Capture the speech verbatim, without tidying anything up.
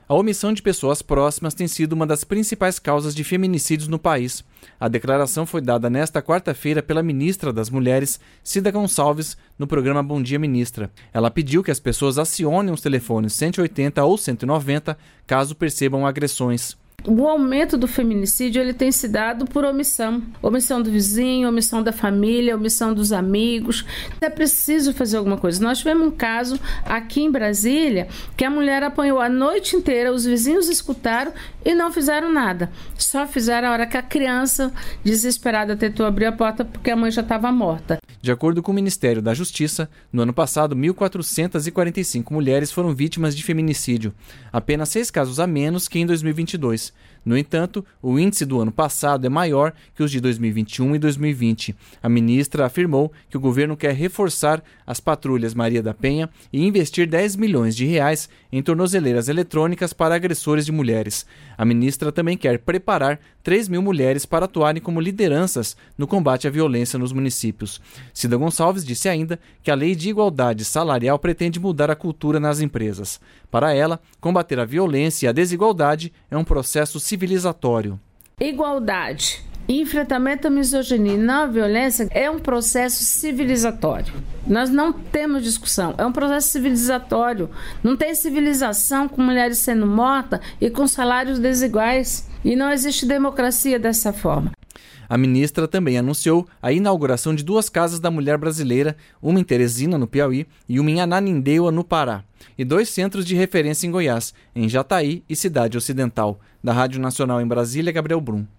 A omissão de pessoas próximas tem sido uma das principais causas de feminicídios no país. A declaração foi dada nesta quarta-feira pela ministra das Mulheres, Cida Gonçalves, no programa Bom Dia Ministra. Ela pediu que as pessoas acionem os telefones cento e oitenta ou cento e noventa caso percebam agressões. O aumento do feminicídio ele tem se dado por omissão. Omissão do vizinho, omissão da família, omissão dos amigos. É preciso fazer alguma coisa. Nós tivemos um caso aqui em Brasília que a mulher apanhou a noite inteira, os vizinhos escutaram e não fizeram nada. Só fizeram a hora que a criança, desesperada, tentou abrir a porta porque a mãe já estava morta. De acordo com o Ministério da Justiça, no ano passado, mil quatrocentas e quarenta e cinco mulheres foram vítimas de feminicídio, apenas seis casos a menos que em dois mil e vinte e dois. No entanto, o índice do ano passado é maior que os de dois mil e vinte e um e dois mil e vinte. A ministra afirmou que o governo quer reforçar as patrulhas Maria da Penha e investir dez milhões de reais em tornozeleiras eletrônicas para agressores de mulheres. A ministra também quer preparar três mil mulheres para atuarem como lideranças no combate à violência nos municípios. Cida Gonçalves disse ainda que a Lei de Igualdade Salarial pretende mudar a cultura nas empresas. Para ela, combater a violência e a desigualdade é um processo civilizatório. Igualdade, enfrentamento à misoginia e não à violência é um processo civilizatório. Nós não temos discussão, é um processo civilizatório. Não tem civilização com mulheres sendo mortas e com salários desiguais. E não existe democracia dessa forma. A ministra também anunciou a inauguração de duas casas da mulher brasileira, uma em Teresina, no Piauí, e uma em Ananindeua, no Pará, e dois centros de referência em Goiás, em Jataí e Cidade Ocidental. Da Rádio Nacional em Brasília, Gabriel Brum.